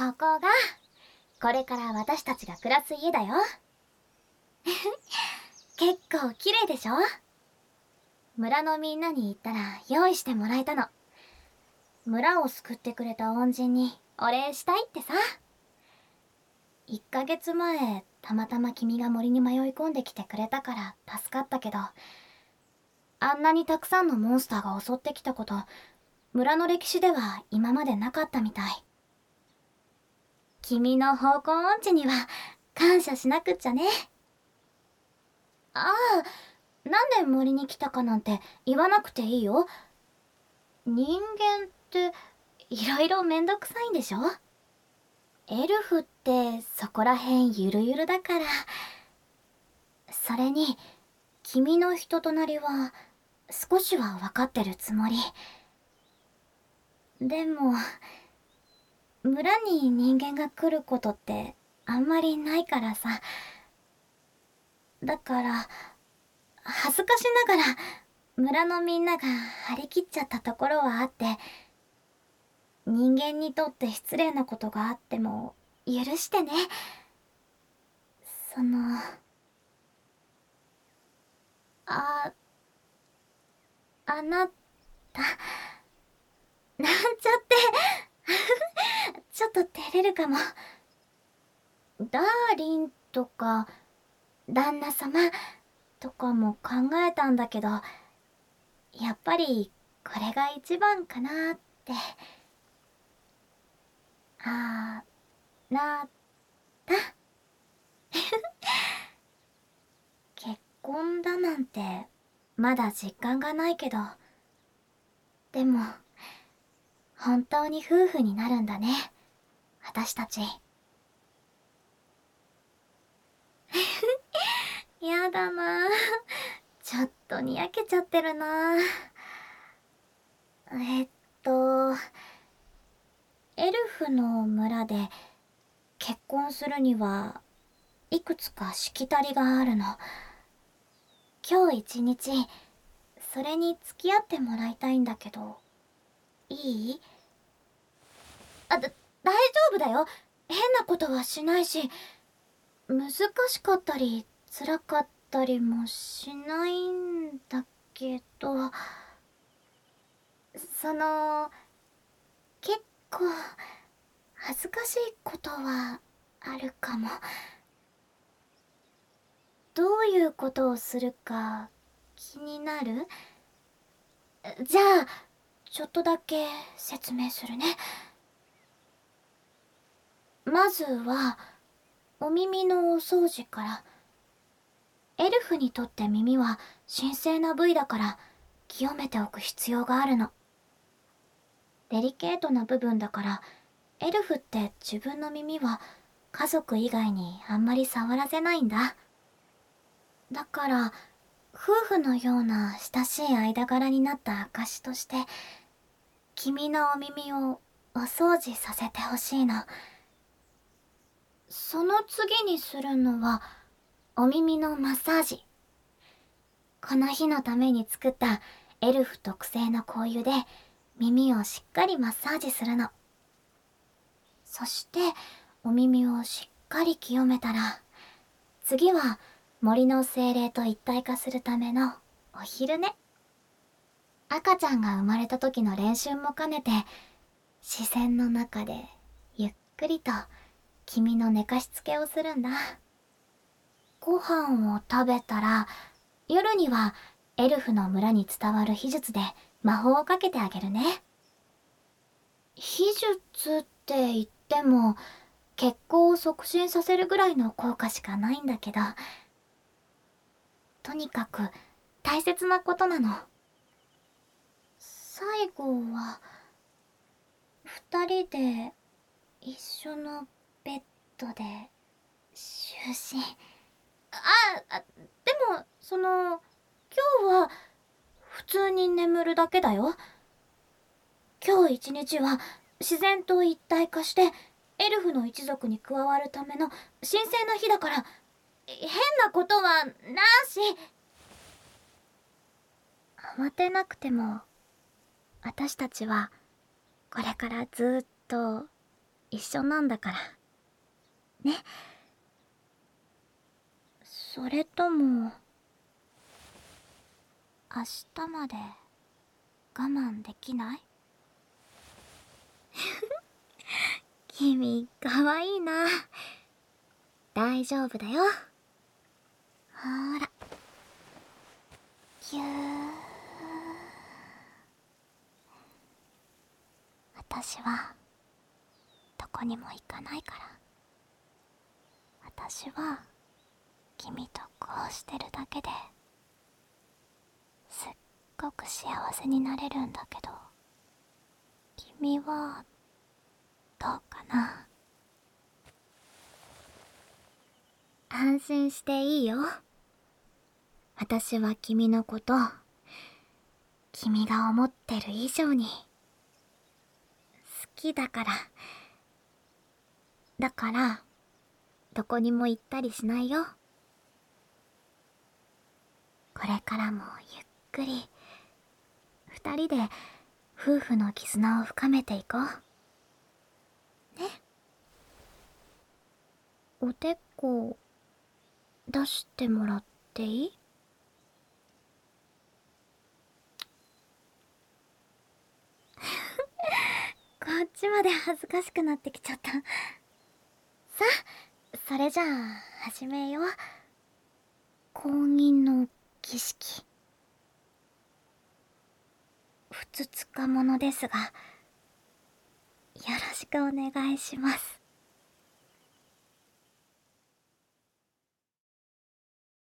ここがこれから私たちが暮らす家だよ。結構綺麗でしょ。村のみんなに言ったら用意してもらえたの。村を救ってくれた恩人にお礼したいってさ。1ヶ月前、たまたま君が森に迷い込んできてくれたから助かったけど、あんなにたくさんのモンスターが襲ってきたこと、村の歴史では今までなかったみたい。君の方向音痴には感謝しなくっちゃね。ああ、なんで森に来たかなんて言わなくていいよ。人間っていろいろめんどくさいんでしょ。エルフってそこらへんゆるゆるだから。それに君の人となりは少しは分かってるつもり。でも村に人間が来ることってあんまりないからさ。だから恥ずかしながら村のみんなが張り切っちゃったところはあって、人間にとって失礼なことがあっても許してね。あ、あなた、なんちゃってちょっと照れるかも。ダーリンとか旦那様とかも考えたんだけど、やっぱりこれが一番かなって。あなた結婚だなんてまだ実感がないけど、でも本当に夫婦になるんだね、私たち。やだな、ちょっとにやけちゃってるな。えっとエルフの村で結婚するにはいくつかしきたりがあるの。今日一日それに付き合ってもらいたいんだけど、いい？大丈夫だよ。変なことはしないし、難しかったり辛かったりもしないんだけど、その結構恥ずかしいことはあるかも。どういうことをするか気になる？じゃあちょっとだけ説明するね。まずはお耳のお掃除から。エルフにとって耳は神聖な部位だから清めておく必要があるの。デリケートな部分だから、エルフって自分の耳は家族以外にあんまり触らせないんだ。だから夫婦のような親しい間柄になった証として、君のお耳をお掃除させてほしいの。その次にするのはお耳のマッサージ。この日のために作ったエルフ特製の香油で耳をしっかりマッサージするの。そしてお耳をしっかり清めたら、次は森の精霊と一体化するためのお昼寝。赤ちゃんが生まれた時の練習も兼ねて、自然の中でゆっくりと君の寝かしつけをするんだ。ご飯を食べたら、夜にはエルフの村に伝わる秘術で魔法をかけてあげるね。秘術って言っても血行を促進させるぐらいの効果しかないんだけど、とにかく大切なことなの。最後は二人で一緒のベッドで就寝。でも今日は普通に眠るだけだよ。今日一日は自然と一体化してエルフの一族に加わるための神聖な日だから、変なことはなし。慌てなくても私たちはこれからずっと一緒なんだからね。それとも明日まで我慢できない？君かわいいな。大丈夫だよ。ほーら、ぎゅー。私はどこにも行かないから。私は君とこうしてるだけですっごく幸せになれるんだけど、君はどうかな？安心していいよ。私は君のこと、君が思ってる以上に好きだから。だからどこにも行ったりしないよ。これからもゆっくり二人で夫婦の絆を深めていこうね。おでこ出してもらっていい？こっちまで恥ずかしくなってきちゃった。さあ、それじゃあ始めよう。婚姻の儀式。ふつつかものですが、よろしくお願いします。